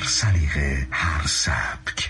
هر سلیقه، هر سبک.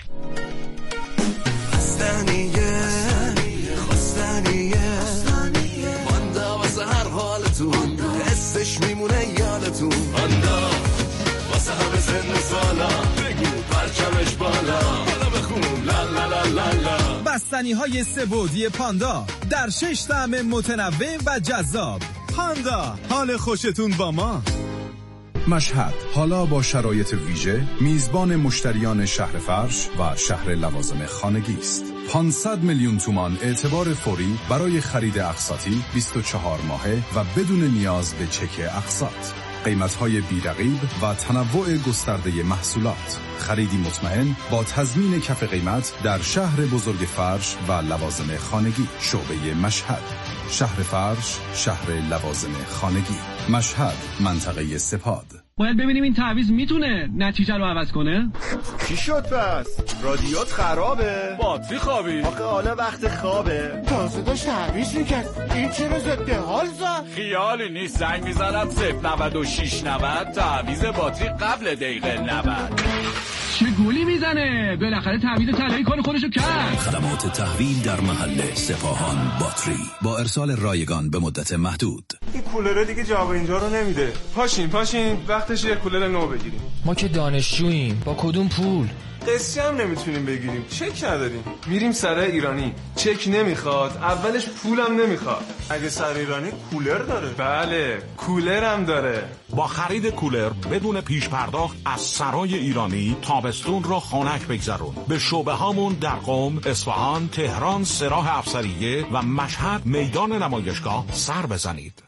پاندا واسه هر حالتون حسش میمونه یادتون. پاندا واسه همه سن و سالا بگو پرچمش بالا بالا بخون لا لا لا لا لا. بستنی‌های سه‌بعدی پاندا در 6 طعم متنوع و جذاب. پاندا، حال خوشتون با ما. مشهد حالا با شرایط ویژه میزبان مشتریان شهر فرش و شهر لوازم خانگی است. 500 میلیون تومان اعتبار فوری برای خرید اقساطی 24 ماهه و بدون نیاز به چک اقساط. قیمت‌های بی‌رقیب و تنوع گسترده محصولات. خریدی مطمئن با تضمین کف قیمت در شهر بزرگ فرش و لوازم خانگی. شعبه مشهد، شهر فرش، شهر لوازم خانگی. مشهد، منطقه سپاد. باید ببینیم این تعویض میتونه نتیجه رو عوض کنه. چی شد پس؟ رادیوت خرابه؟ باتری خوابی؟ آخه حالا وقت خوابه. تازه داشت تعویض میکرد. این چرا ضد حال زد؟ خیالی نیست، زنگ میزنم 09690 تعویض باتری قبل دقیقه 90. چه گولی میزنه؟ بالاخره تعویض طلایی کار خودشو کرد. خدمات تحویل در محل سپاهان باتری با ارسال رایگان به مدت محدود. این کولر دیگه جواب اینجا رو نمیده. پاشین وقتش یه کولر نو بگیریم. ما که دانشجوییم، با کدوم پول؟ قسطی هم نمیتونیم بگیریم، چک نداریم. میریم سر ایرانی، چک نمیخواد، اولش پولم نمیخواد. اگه سر ایرانی کولر داره؟ بله، کولر هم داره. با خرید کولر بدون پیش پرداخت از سرای ایرانی تابستون رو خنک بگذرون. به شعبه هامون در قم، اصفهان، تهران، سراح افسریه و مشهد میدان نمایشگاه سر بزنید.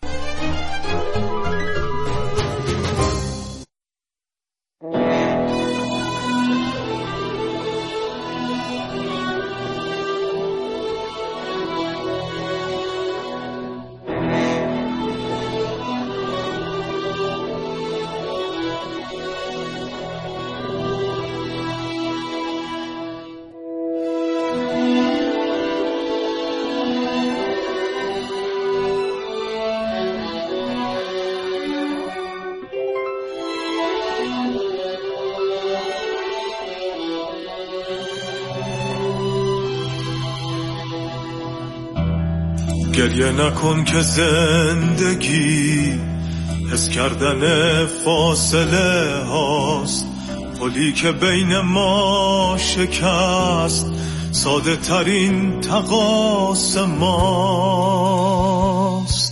گریه نکن که زندگی حس کردن فاصله هاست. پلی که بین ما شکست ساده ترین تقاص ماست.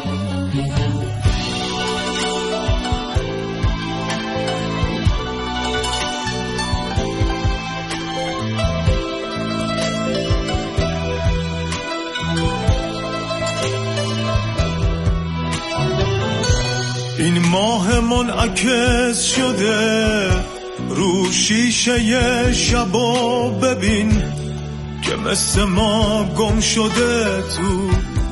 این ماه منعکس شده رو شیشه شبا ببین که مثل ما گم شده تو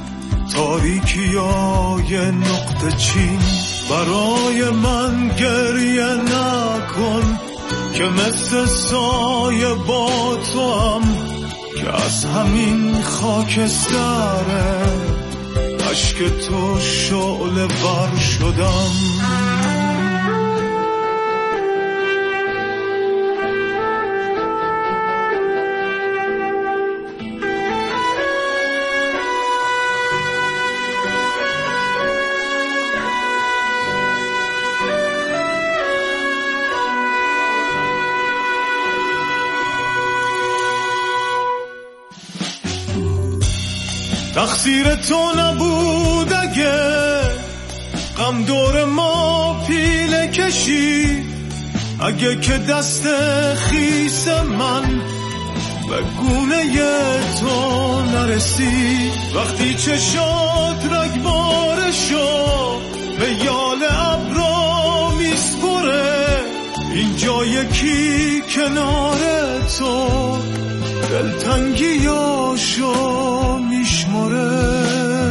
تاریکیای نقطه چین. برای من گریه نکن که مثل سایه با تو هم که از همین خاکستره عشق تو شعله ور شدم. تقصیر تو نبود اگه غم دور ما پیله کشید، اگه که دست خیس من به گونه تو نرسید. وقتی چشات رگبار شد به یال ابرا میسپره، اینجا یکی کنار تو دلتنگیاشو میشمره.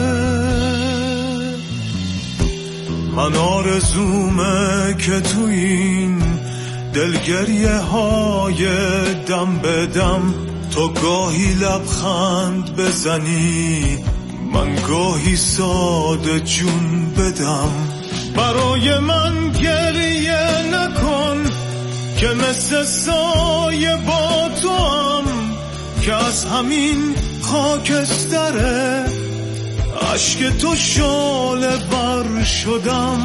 من آرزومه که تو این دلگریه های دم به دم تو گاهی لبخند بزنی، من گاهی ساده جون بدم. برای من گریه نکن که مثل سایه با تو هم که از همین خاکستره عشق تو شعله بر شدم.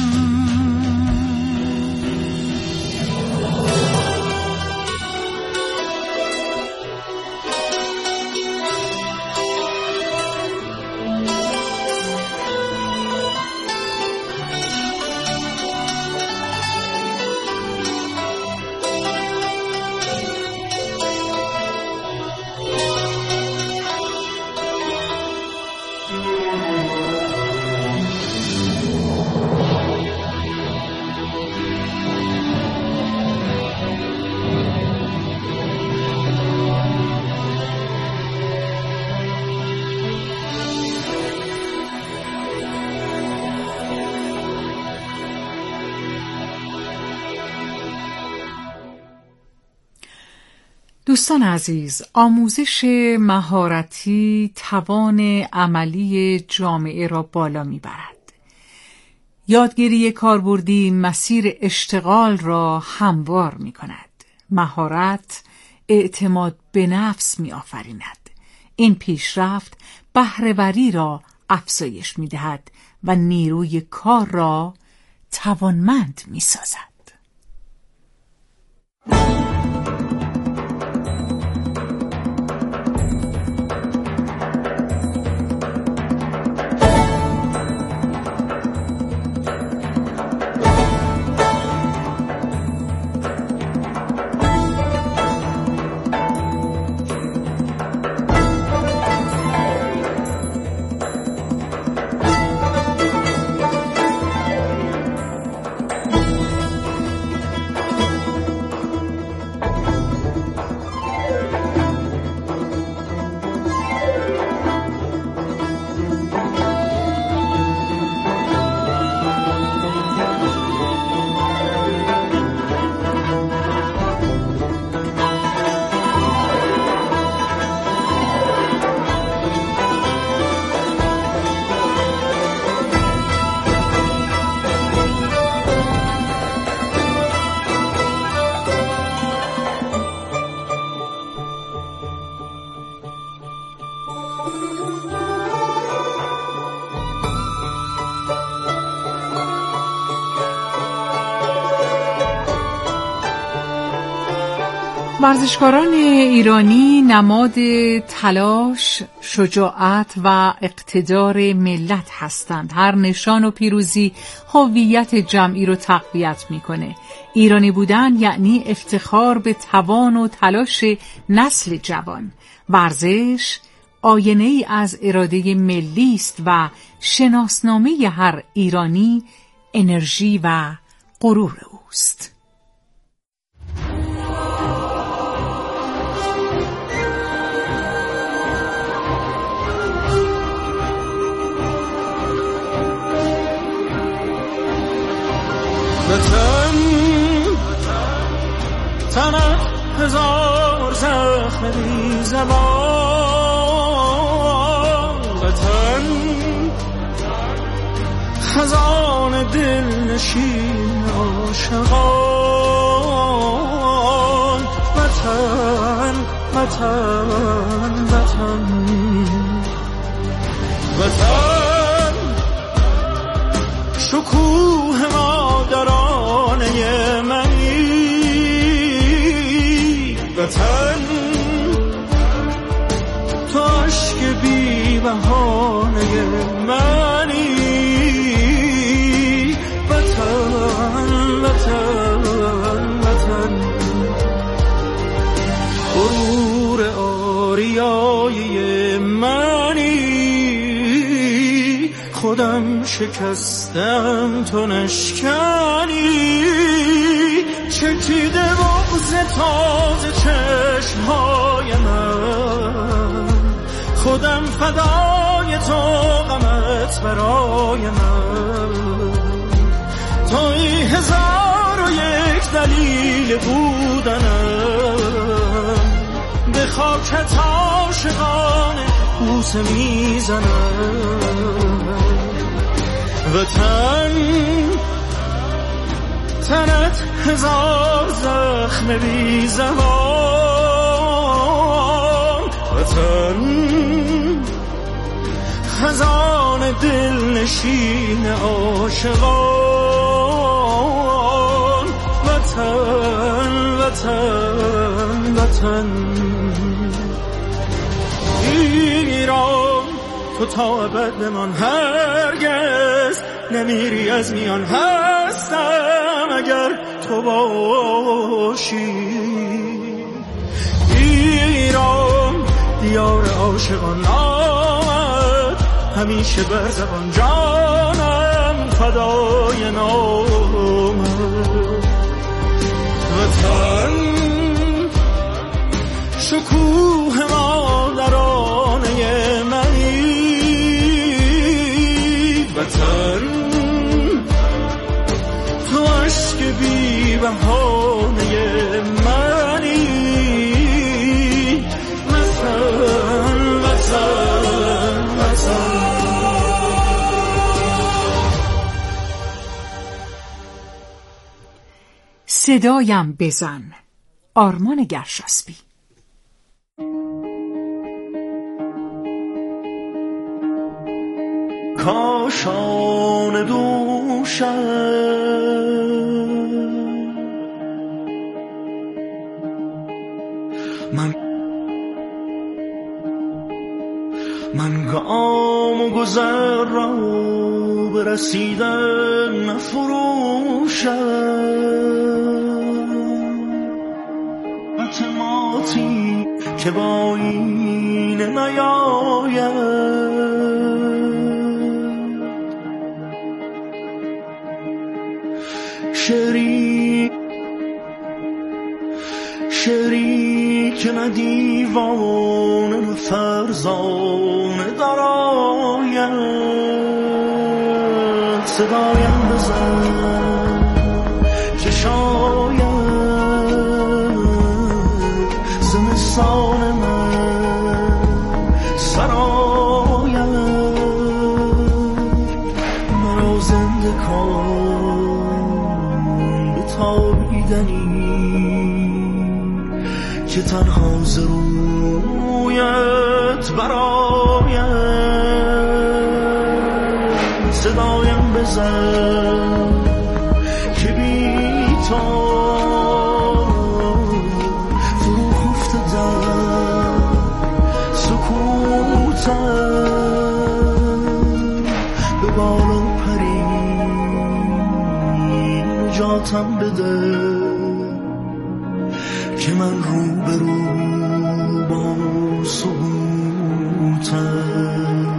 دوستان عزیز، آموزش مهارتی توان عملی جامعه را بالا میبرد. یادگیری کاربردی مسیر اشتغال را هموار می کند. مهارت اعتماد به نفس می آفریند. این پیشرفت بهره‌وری را افزایش می دهد و نیروی کار را توانمند می سازد. ورزشکاران ایرانی نماد تلاش، شجاعت و اقتدار ملت هستند. هر نشان و پیروزی هویت جمعی رو تقویت میکنه. ایرانی بودن یعنی افتخار به توان و تلاش نسل جوان. ورزش آینه‌ای از اراده ملی است و شناسنامه هر ایرانی انرژی و غرور اوست. تنت هزار زخم بی زبان، وطن خزان دل نشین عاشقان، وطن وطن وطن وطن شکوه مادرانه منی، وطن تو عشق بی بهانه منی، وطن وطن وطن غرور آریایی منی، خودم شکستم تو نشکنی، چکیده بغض تازه چشمهای من، خودم فدای تو غمت برای من، توی 1001 دلیل بودنم، به خاکت عاشقانه بوسه میزنم، وطن تنت هزار زخم بی زبان، وطن خزان دل نشین عاشقان، وطن وطن وطن ایران، تو تا ابد بمان، هرگز نمیری از میان، هستم اگر تو باشی. ایران دیار عاشقان، آمد همیشه بر زبان، جانم فدای نامت. وطن شکوه مادرانه منی، وطن تو عشق بی بهانه منی، وطن وطن وطن. صدایم بزن، آرمان گرشاسبی. کاشان دوشم من گام و گذر را برسیدن نفروشم، اعتمادی که با این نیاید، شری که نه دیوانه نه فرزانه دراید، صدایم بزن که شاید زمستان من سراید، مرا زنده کن به تابیدنی که تنها ز رویت براید، صدایم بزن که بی تو فرو خفتدم سکوتم، به بالا پری نجاتم بده که من رو به رو با سکوتم.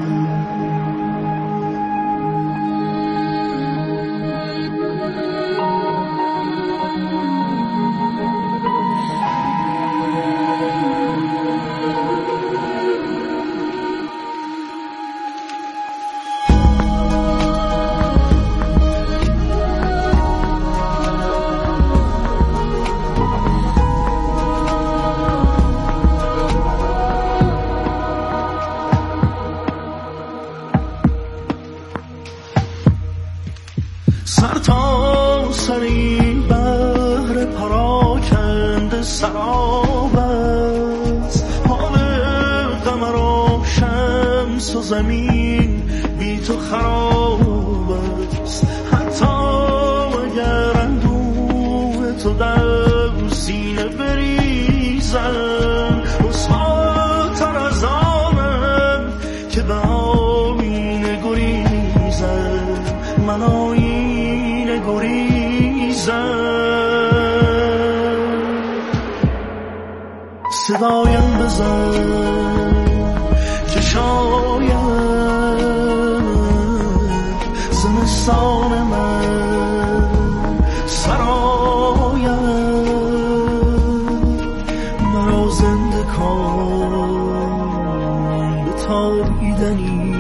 سر تا سر این بحر پراکنده سراب است، حال قمر و شمس و زمین بی تو خراب است، حتی اگر اندوه تو در سینه بریزم، رسواتر از آنم که به آینه گریزم، من آینه گریزم. صدایم بزن که شاید زمستان من سراید، مرا زنده کن به تابیدنی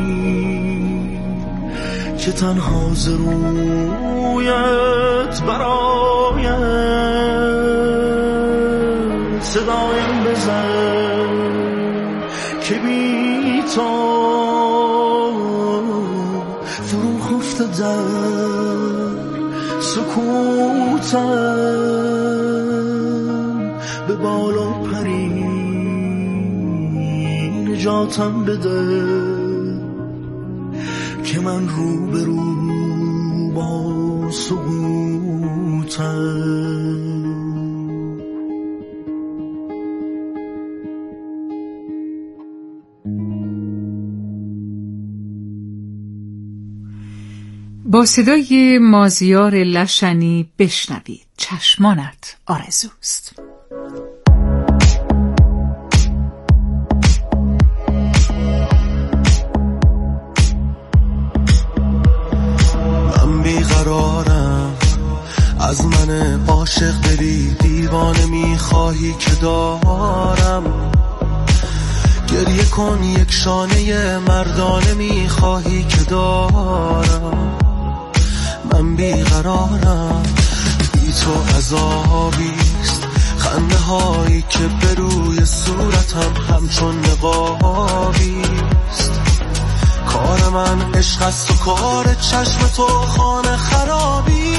که تنها ز رویت براید، صدایم بزن که بی تو فرو خفتدم سکوتم به بالا پری نجاتم بده که من رو به رو با سقوطم. با صدای مازیار لشنی بشنوید چشمانت آرزوست. من بیقرارم، از من عاشق دلی دیوانه میخواهی که دارم. گریه کن یک شانه مردانه میخواهی که دارم. من بیقرارم، بی تو عذابیست، خنده هایی که به روی صورتم همچون نقابیست. کار من عشق است و کار چشم تو خانه خرابی.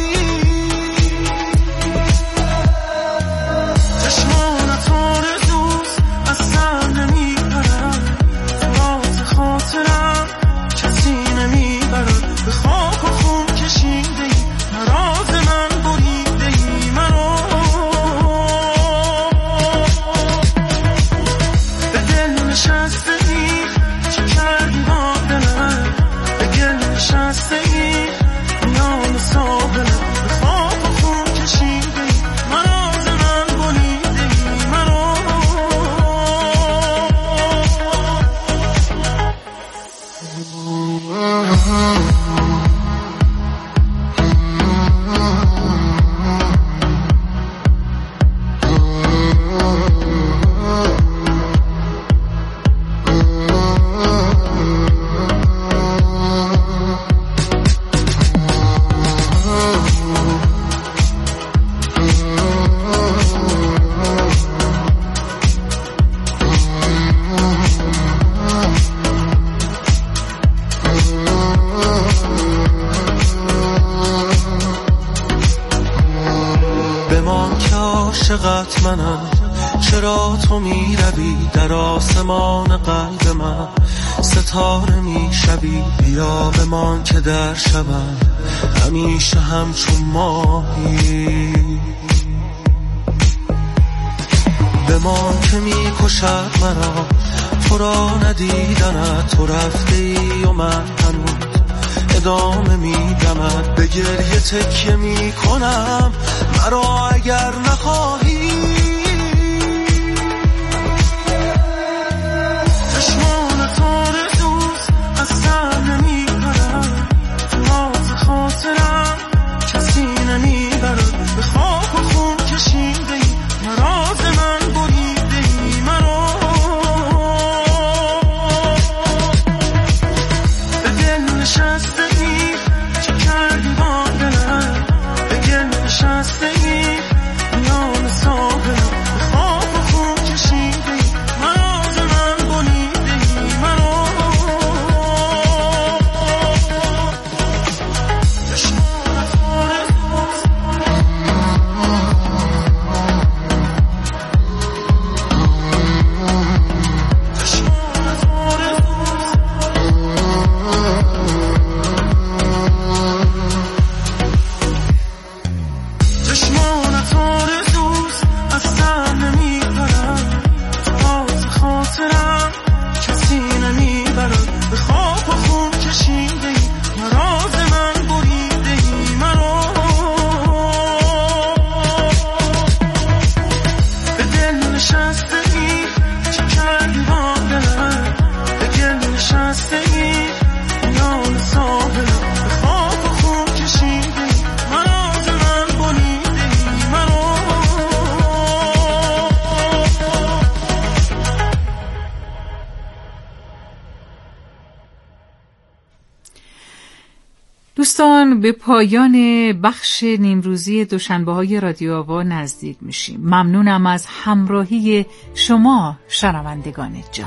چشمانت آرزوست از سر نمیبرم، راز خاطرم کسی نمیبرد. به خاک و خون کشیده ای نراز من بریده ای مرا. به دل نشسته ای چه کردی با دلم، به گل نشسته ای میان ساحلم. به خاک و خون کشیده ای نراز من بریده ای مرا. بمان که عاشقت منم، چرا تو می روی در آسمان قلب من، ستاره می شوی. بیا بمان که در شبم همیشه همچون ماهی. بمان که می کشد مرا تو را ندیدنت، تو رفته ای و من هنوز ادامه میدمد. به گریه تکیه میکنم مرا اگر نخواهی. چشمانت آرزوست از سر نمیبرم، راز خاطرم کسی نمیبرد. به خاک و خون کشیده ای نراز من بریده ای مرا. به دل نشسته ای چه کردی با دلم، به گل نشسته ای میان ساحلم. به خاک و خون کشیده ای نراز من بریده ای مرا. چشمانت آرزوست چشمانت آرزوست از سر نمیبرم، راز خاطرم کسی نمیبرد. به خاک و خون کشیده ای نراز من بریده ای مرا. به دل نشسته ای چه کردی با دلم، به گل نشسته ای میان ساحلم. به خاک و خون کشیده ای نراز من بریده ای مرا. دوستان به پایان بخش نیمروزی دوشنبه‌های رادیو آوا نزدیک میشیم. ممنونم از همراهی شما شنوندگان جان.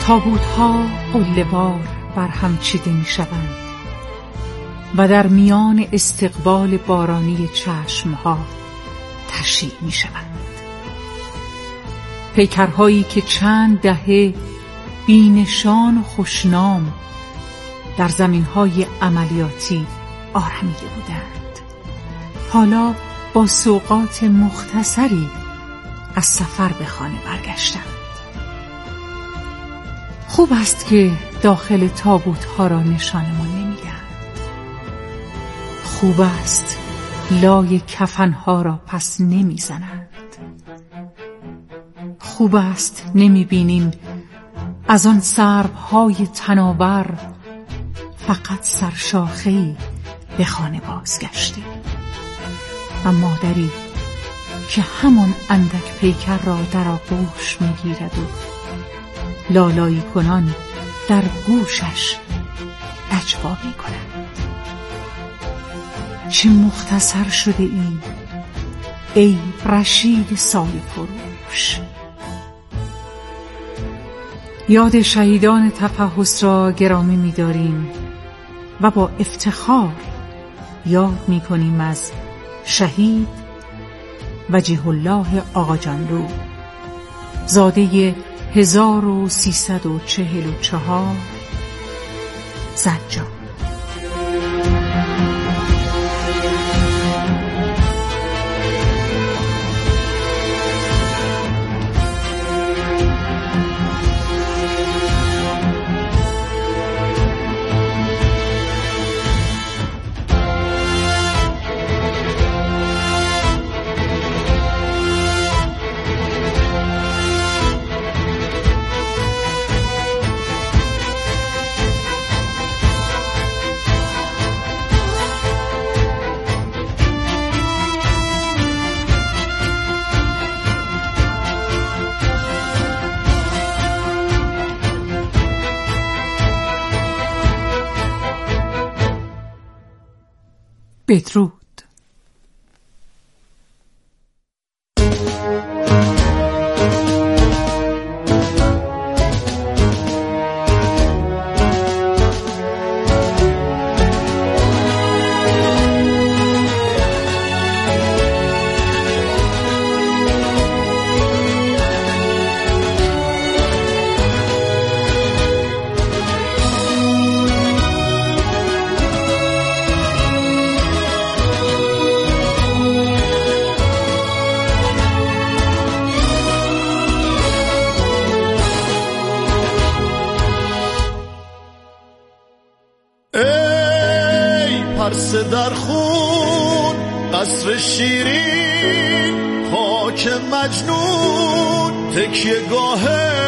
تابوت‌ها قله‌وار بر هم چیده می‌شوند و در میان استقبال بارانی چشم‌ها تشییع می‌شوند. پیکرهایی که چند دهه بی‌نشان و خوشنام در زمین‌های عملیاتی آرمیده بودند، حالا با سوغات مختصری از سفر به خانه برگشتند. خوب است که داخل تابوت‌ها را نشانمان نمی‌دهند. خوب است لای کفن‌ها را پس نمی‌زنند. خوب است نمی‌بینیم از آن سرب‌های تناور فقط سرشاخه‌ای به خانه بازگشته و مادری که همان اندک پیکر را در آغوش می‌گیرد و لالایی کنان در گوشش نجوا می‌کند. چه مختصر شده ای رشید سایه فروش. یاد شهیدان تفحص را گرامی می‌داریم و با افتخار یاد می‌کنیم از شهید وجیه الله آقاجانلو، زاده 1344 زنجان. بدرود. پرسه در خون قصر شیرین، خاک مجنون تکیه گاه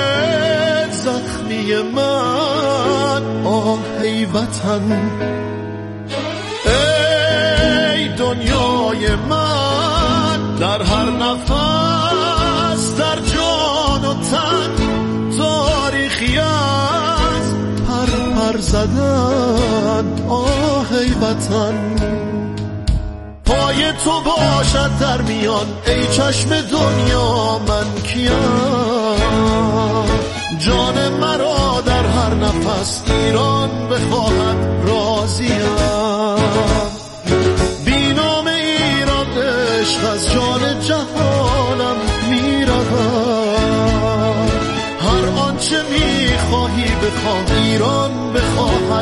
زخمی من. آه ای وطن، ای دنیای من، در هر نفس در جان و تن تاریخی از پر زدن. آه ای وطن، پای تو باشد در میان ای چشم دنیا من کیم. جان مرا در هر نفس ایران بخواهد راضیم. بی نام ایران عشق از جان جهانم میرود. هر آنچه میخواهی بخواه ایران بخواهد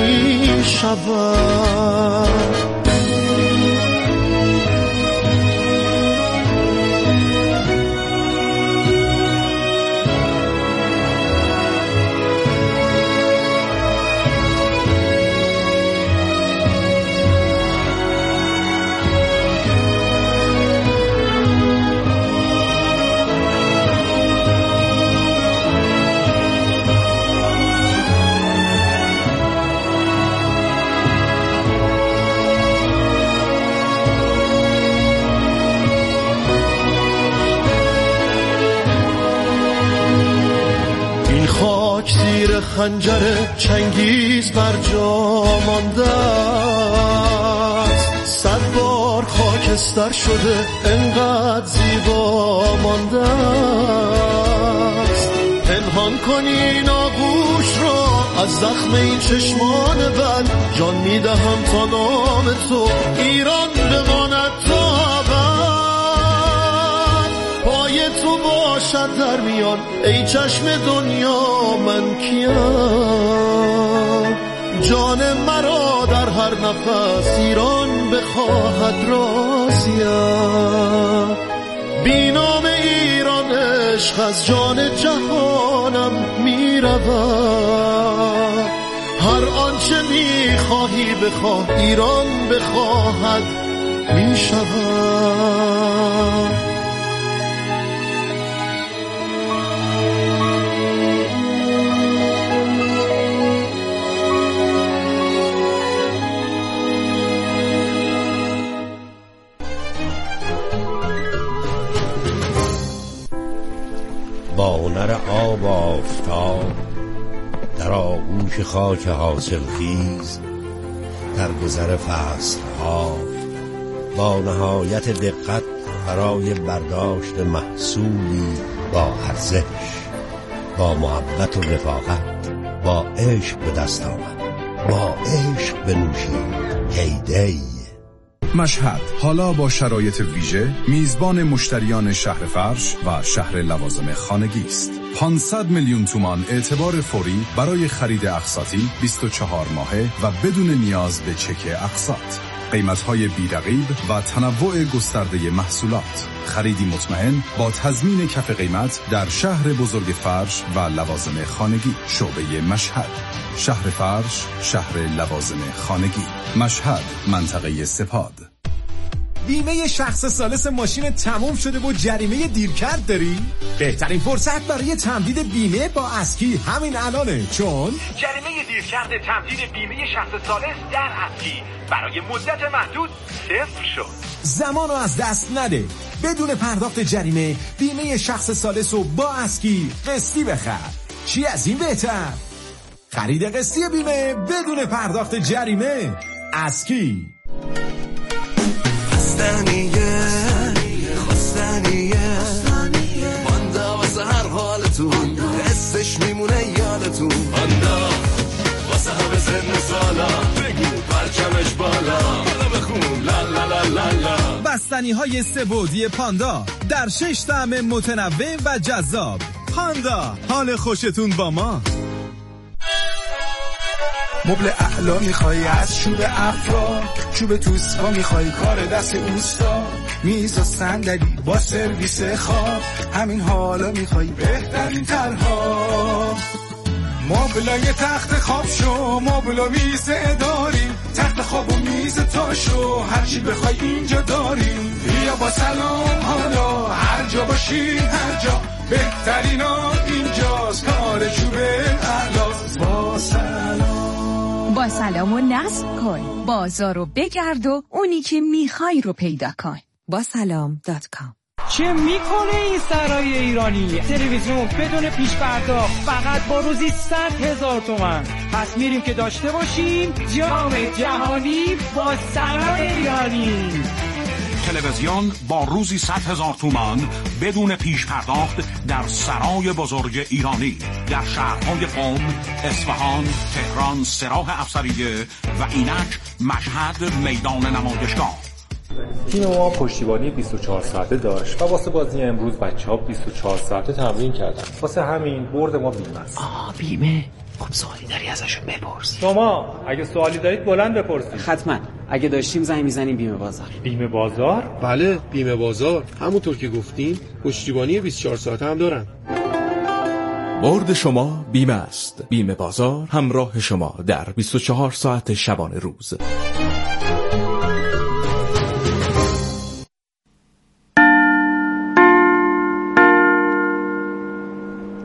میشود. خنجر چنگیز بر جا مانده است، 100 بار خاکستر شده انقدر زیبا مانده است. پنهان نهان کنی ناگوش را از زخم این چشمان بد. جان میدهم تا نام تو ایران بماند تا ابد. پای تو باشد در میان ای چشم دنیا من کیم. جان مرا در هر نفس ایران بخواهد راضیم. بی نام ایران عشق از جان جهانم می رود. هر آنچه می خواهی بخواه ایران بخواهد می شود. با هنر آب آفتاب در آغوش خاک حاصل خیز، در گذر فصلها با نهایت دقت برای برداشت محصولی با ارزش، با محبت و رفاقت، با عشق به دست آمد، با عشق بنوشید هیدی. مشهد حالا با شرایط ویژه میزبان مشتریان شهر فرش و شهر لوازم خانگی است. 500 میلیون تومان اعتبار فوری برای خرید اقساطی 24 ماهه و بدون نیاز به چک اقساط. قیمت‌های بی‌رقیب و تنوع گسترده محصولات. خریدی مطمئن با تضمین کف قیمت در شهر بزرگ فرش و لوازم خانگی. شعبه مشهد، شهر فرش، شهر لوازم خانگی. مشهد، منطقه سپاد. بیمه شخص ثالث ماشین تموم شده و جریمه دیرکرد داری؟ بهترین فرصت برای تمدید بیمه با اسکی همین الانه، چون جریمه دیرکرد تمدید بیمه شخص ثالث در اسکی برای مدت محدود صفر شد. زمانو از دست نده. بدون پرداخت جریمه بیمه شخص ثالث رو با اسکی قسطی بخر. چی از این بهتر؟ خرید قسطی بیمه بدون پرداخت جریمه. اسکی. خستنیه مانده واسه هر حالتون، حسش میمونه یادتون. مانده واسه همه سن سالا، بگو پرچمش بالا، بالا بخون لا لا لا لا لا. بستنی های سه‌بعدی پاندا در 6 طعم متنوع و جذاب. پاندا، حال خوشتون با ما. مبل اعلا میخوای از چوب افرا، چوب توسقا میخوای کار دست اوستا، میز و صندلی با سرویس خواب، همین حالا میخوای بهترین طرها. مبلای تخت خواب شو، مبل و میز اداری، تخت خواب و میز تاشو، هرچی بخوای اینجا داریم. بیا با سلام حالا هر جا باشی هر جا، بهترینا اینجاست، کار چوب اعلاست. با سلام، با سلام و نصب کن، بازار رو بگرد و اونی که میخوای رو پیدا کن. با سلام.com. چه میکنه این سرای ایرانی؟ تلویزیون بدون پیش پرداخت فقط با روزی 100,000 تومان. پس میریم که داشته باشیم جام جهانی با سرای ایرانی. تلویزیون با روزی 100,000 تومان بدون پیش پرداخت در سرای بزرگ ایرانی در شهرهای قم، اصفهان، تهران، سراح افسریه و اینک مشهد میدان نمایشگاه. تیم ما پشتیبانی 24 ساعته داشت و واسه بازی امروز بچه‌ها 24 ساعته تمرین کردن. واسه همین برد ما بیمه است. بیمه؟ خب سوالی داری ازشون بپرس. شما اگه سوالی دارید بلند بپرسید. حتما. اگه داشتیم زنگ میزنیم بیمه بازار. بیمه بازار؟ بله، بیمه بازار. همونطور که گفتین پشتیبانی 24 ساعته هم دارن. برد شما بیمه است. بیمه بازار همراه شما در 24 ساعت شبانه روز.